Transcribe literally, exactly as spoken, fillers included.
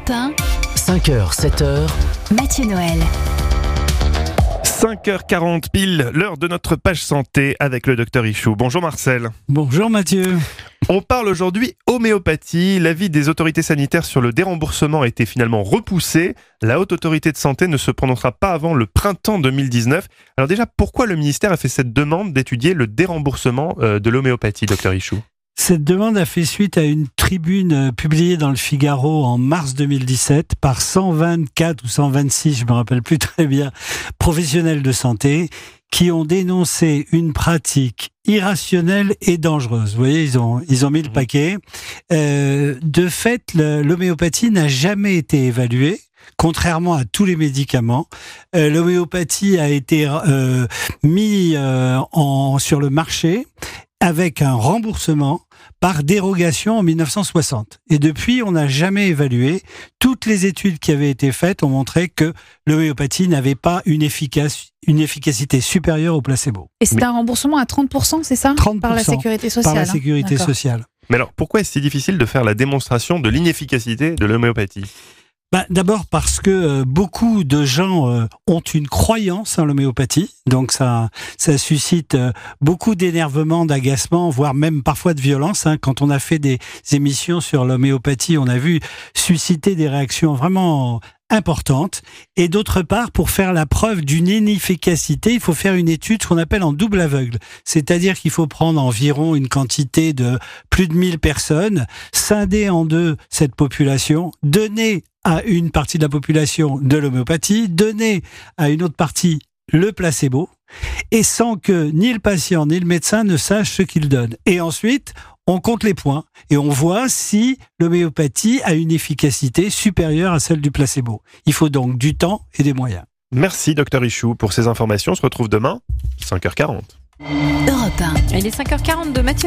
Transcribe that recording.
Europe un. cinq heures, sept heures. Mathieu Noël. cinq heures quarante pile, l'heure de notre page santé avec le docteur Ichou. Bonjour Marcel. Bonjour Mathieu. On parle aujourd'hui homéopathie. L'avis des autorités sanitaires sur le déremboursement a été finalement repoussé. La Haute Autorité de Santé ne se prononcera pas avant le printemps deux mille dix-neuf. Alors déjà, pourquoi le ministère a fait cette demande d'étudier le déremboursement de l'homéopathie, docteur Ichou ? Cette demande a fait suite à une tribune publiée dans le Figaro en mars deux mille dix-sept par cent vingt-quatre ou cent vingt-six, je me rappelle plus très bien, professionnels de santé qui ont dénoncé une pratique irrationnelle et dangereuse. Vous voyez, ils ont, ils ont mis le paquet. Euh, de fait, le, l'homéopathie n'a jamais été évaluée. Contrairement à tous les médicaments, euh, l'homéopathie a été euh, mis euh, en, sur le marché avec un remboursement par dérogation en mille neuf cent soixante. Et depuis, on n'a jamais évalué. Toutes les études qui avaient été faites ont montré que l'homéopathie n'avait pas une, efficace, une efficacité supérieure au placebo. Et c'est un remboursement à trente pour cent, c'est ça ? trente pour cent Par la sécurité sociale. Par la sécurité hein sociale. Mais alors, pourquoi est-ce si difficile de faire la démonstration de l'inefficacité de l'homéopathie ? Ben, d'abord parce que euh, beaucoup de gens euh, ont une croyance en l'homéopathie, donc ça, ça suscite euh, beaucoup d'énervement, d'agacement, voire même parfois de violence. Hein. Quand on a fait des émissions sur l'homéopathie, on a vu susciter des réactions vraiment importante. Et d'autre part, pour faire la preuve d'une inefficacité, il faut faire une étude, ce qu'on appelle en double aveugle. C'est-à-dire qu'il faut prendre environ une quantité de plus de mille personnes, scinder en deux cette population, donner à une partie de la population de l'homéopathie, donner à une autre partie le placebo, et sans que ni le patient ni le médecin ne sachent ce qu'ils donnent. Et ensuite, on compte les points et on voit si l'homéopathie a une efficacité supérieure à celle du placebo. Il faut donc du temps et des moyens. Merci docteur Ichou pour ces informations. On se retrouve demain, cinq heures quarante. Europe un. Il est cinq heures quarante de Mathieu.